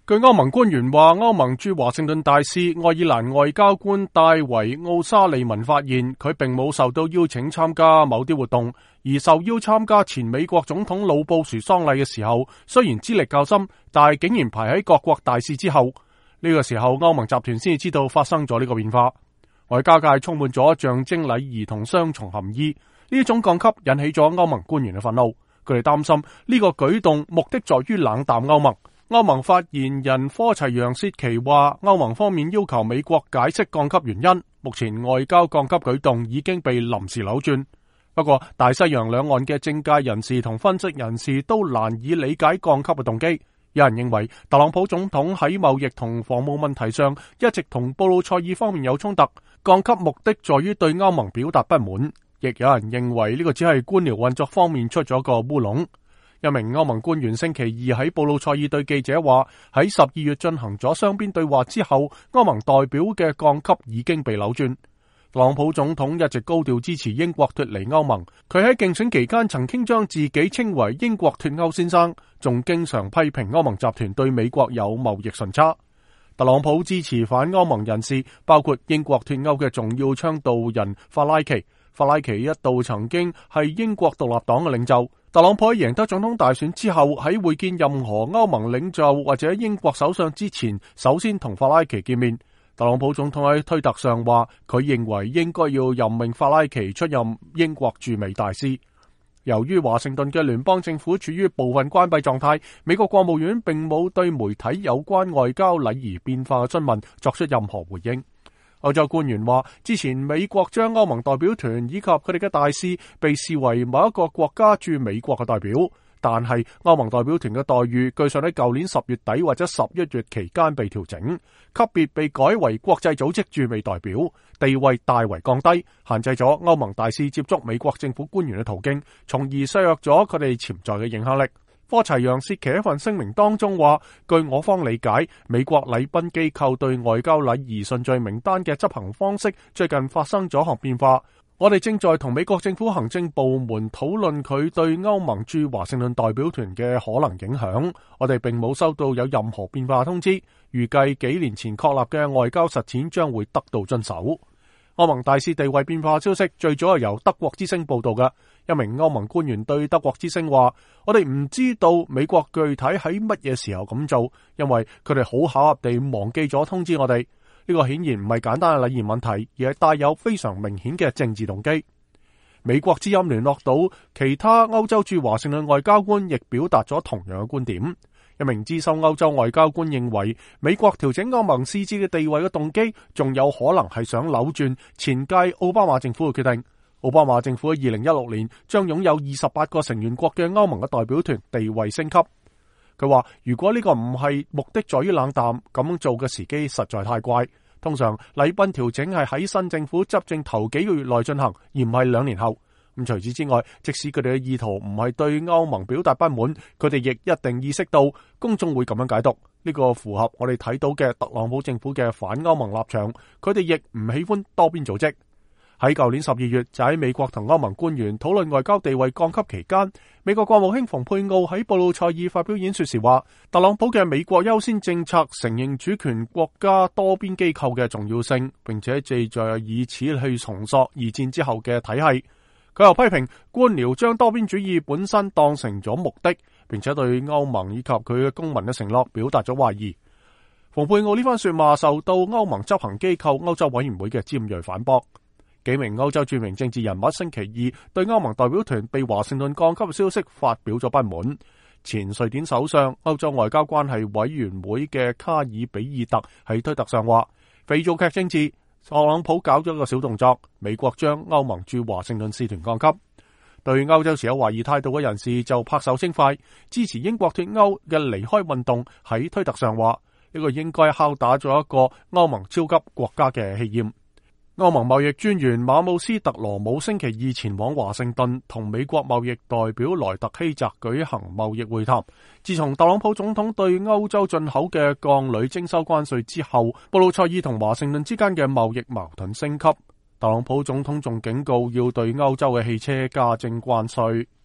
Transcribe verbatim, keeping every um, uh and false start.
據歐盟官員話，歐盟駐華盛頓大使愛爾蘭外交官戴維奧沙利文發現，佢並冇受到邀請參加某啲活動，而受邀參加前美國總統老布殊喪禮嘅時候，雖然資歷較深，但係竟然排喺各國大使之後。呢、這個時候，歐盟集團先至知道發生咗呢個變化。外交界充滿咗象徵禮儀同雙重含義，呢種降級引起咗歐盟官員嘅憤怒。佢哋擔心呢個舉動目的在於冷淡歐盟。歐盟發言人科齊揚薛奇話，歐盟方面要求美國解釋降級原因，目前外交降級舉動已經被臨時扭轉。不過，大西洋兩岸嘅政界人士同分析人士都難以理解降級嘅動機。有人認為特朗普總統喺貿易同防務問題上一直同布魯塞爾方面有衝突，降級目的在於對歐盟表達不滿。亦有人認為呢個只係官僚運作方面出咗個烏龍。一名歐盟官員星期二喺布魯塞爾對記者話，喺十二月進行咗雙邊對話之後，歐盟代表嘅降級已經被扭轉。特朗普總統一直高調支持英國脫離歐盟，佢喺競選期間曾經將自己稱為英國脫歐先生，仲經常批評歐盟集團對美國有貿易順差。特朗普支持反歐盟人士，包括英國脫歐嘅重要倡導人法拉奇。法拉奇一度曾經係英國獨立黨嘅領袖。特朗普喺贏得總統大選之後，喺會見任何歐盟領袖或者英國首相之前，首先同法拉奇見面。特朗普總統喺推特上話，佢認為應該要任命法拉奇出任英國駐美大使。由於華盛頓嘅聯邦政府處於部分關閉狀態，美國國務院並冇對媒體有關外交禮儀變化嘅詢問作出任何回應。歐洲官員話，之前美國將歐盟代表團以及佢哋嘅大使被視為某一個國家駐美國嘅代表，但係歐盟代表團嘅待遇據上喺舊年十月底或者十一月期間被調整，級別被改為國際組織駐美代表，地位大為降低，限制咗歐盟大使接觸美國政府官員嘅途徑，從而削弱咗佢哋潛在嘅影響力。科齊揚薛奇一份聲明當中話，據我方理解，美國禮賓機構對外交禮儀順序名單嘅執行方式最近發生咗項變化。我哋正在同美國政府行政部門討論佢對歐盟駐華盛頓代表團嘅可能影響。我哋並冇收到有任何變化通知，預計幾年前確立嘅外交實踐將會得到遵守。歐盟大使地位變化消息最早係由德國之聲報道嘅。一名歐盟官員對德國之聲話，我哋唔知道美國具體喺乜嘢時候咁做，因為佢哋好巧合地忘記咗通知我哋。呢個顯然唔係簡單嘅禮儀問題，而係帶有非常明顯嘅政治動機。美國之音聯絡到其他歐洲駐華盛頓外交官，亦表達咗同樣嘅觀點。一名資深歐洲外交官認為，美國調整歐盟使節嘅地位嘅動機，仲有可能係想扭轉前屆奧巴馬政府嘅決定。奧巴馬政府喺二零一六年將擁有二十八個成員國嘅歐盟嘅代表團地位升級。佢話，如果呢個唔係目的在於冷淡，咁樣做嘅時機實在太怪。通常禮賓調整係喺新政府執政頭幾個月內進行，而唔係兩年後。咁除此之外，即使佢哋嘅意圖唔係對歐盟表達不滿，佢哋亦一定意識到公眾會咁樣解讀。呢個符合我哋睇到嘅特朗普政府嘅反歐盟立場。佢哋亦唔喜歡多邊組織。喺舊年十二月，就喺美國同歐盟官員討論外交地位降級期間，美國國務卿蓬佩奧喺布魯塞爾發表演說時話，特朗普嘅美國優先政策承認主權國家多邊機構嘅重要性，並且借着以此去重塑二戰之後嘅體系。佢又批評官僚將多邊主義本身當成咗目的，並且對歐盟以及佢嘅公民嘅承諾表達咗懷疑。蓬佩奧呢番說話受到歐盟執行機構歐洲委員會嘅尖銳反駁。幾名歐洲著名政治人物星期二對歐盟代表團被華盛頓降級嘅消息發表咗不滿。前瑞典首相、歐洲外交關係委員會嘅卡爾比爾特喺推特上話，肥皂劇政治，特朗普搞咗一個小動作，美國將歐盟駐華盛頓使團降級。對歐洲持有懷疑態度嘅人士就拍手稱快，支持英國脫歐嘅離開運動喺推特上話，呢個應該敲打咗一個歐盟超級國家嘅氣焰。歐盟貿易專員馬姆斯特羅姆星期二前往華盛頓，同美國貿易代表萊特希澤舉行貿易會談。自從特朗普總統對歐洲進口嘅鋼鋁徵收關稅之後，布魯塞爾同華盛頓之間嘅貿易矛盾升級。特朗普總統仲警告要對歐洲嘅汽車加徵關稅。